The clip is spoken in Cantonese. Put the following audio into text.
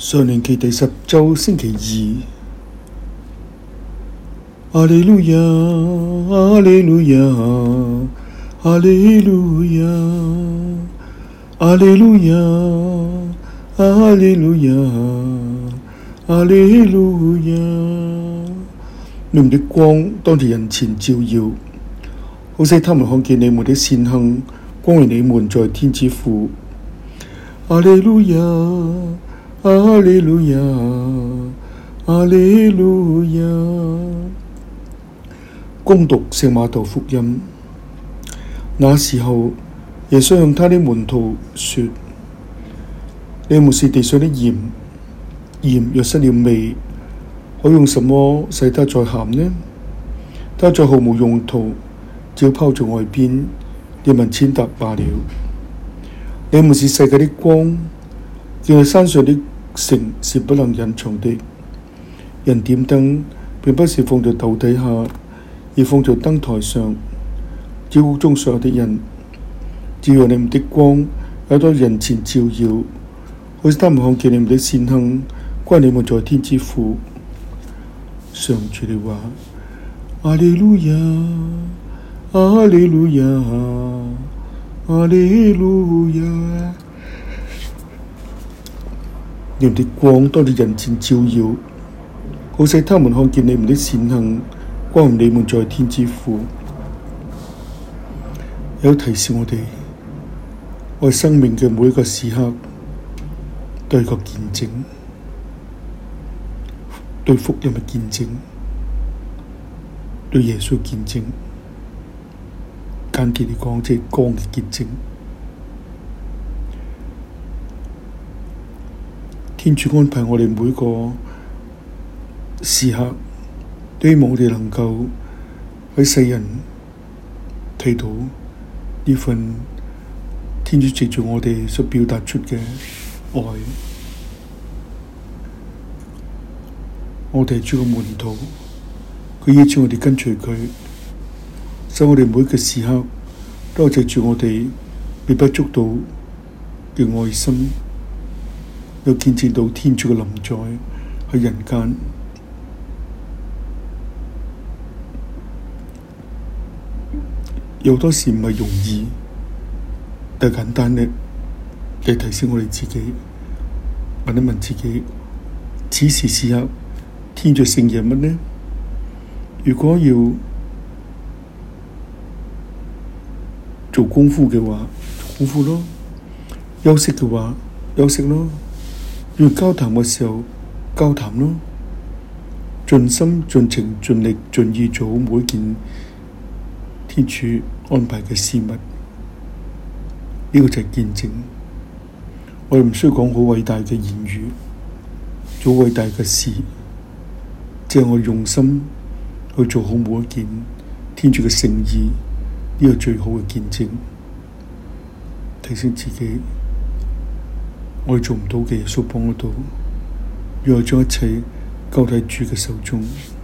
常年期第10週星期二，阿利路亞，阿利路亞，阿利路亞，阿利路亞，阿利路亞，阿利路亞。你們的光當在人前照耀，好使他們看見你們的善行，光榮你們在天之父。阿利路亞，阿利路亞，阿利路亞。恭讀聖馬竇福音。那時候，耶穌向他的門徒說：你們是地上的鹽，鹽若失了味，可用什麼使它再鹹呢？它再毫無用途，只要拋在外邊，人民踐踏罷了。你們是世界的光，建在山上的城是不能隱藏的。人點燈並不是放在斗底下，而放在燈台上，叫屋中所有的人照耀你們的光，也在人前照耀，好使他們看見你們的善行，歸你們在天之父。上主的話。阿利路亞，阿利路亞，阿利路亞。你們的光當在人前照耀，好使他們看見你們的善行，光榮你們在天之父。有提示我哋，我哋生命嘅每一個時刻都係個見證，對福音嘅見證，對耶穌見證。簡潔嚟講，即係光嘅見證。天主安排我哋每個時刻，都希望我哋能夠喺世人睇到呢份天主藉住我哋所表達出嘅愛。我哋係主嘅門徒，佢邀請我哋跟隨佢，使我哋每個時刻都藉住我哋微不足道嘅愛心，又見證到天主嘅臨在喺人間。有好多時唔係容易，但係簡單嘅嚟提醒我哋自己，問一問自己：此時此刻天主聖言乜呢？如果要做功夫嘅話，做功夫咯；休息嘅話，休息咯；要交談嘅時候，交談咯；盡心盡情盡力盡意做好每一件天主安排嘅事物。呢個就係見證。我哋唔需要講好偉大嘅言語，做偉大嘅事，只係我用心去做好每一件天主嘅聖意，呢個最好嘅見證。提醒自己，我哋做唔到嘅，耶穌幫得到，讓我將一切交喺主嘅手中。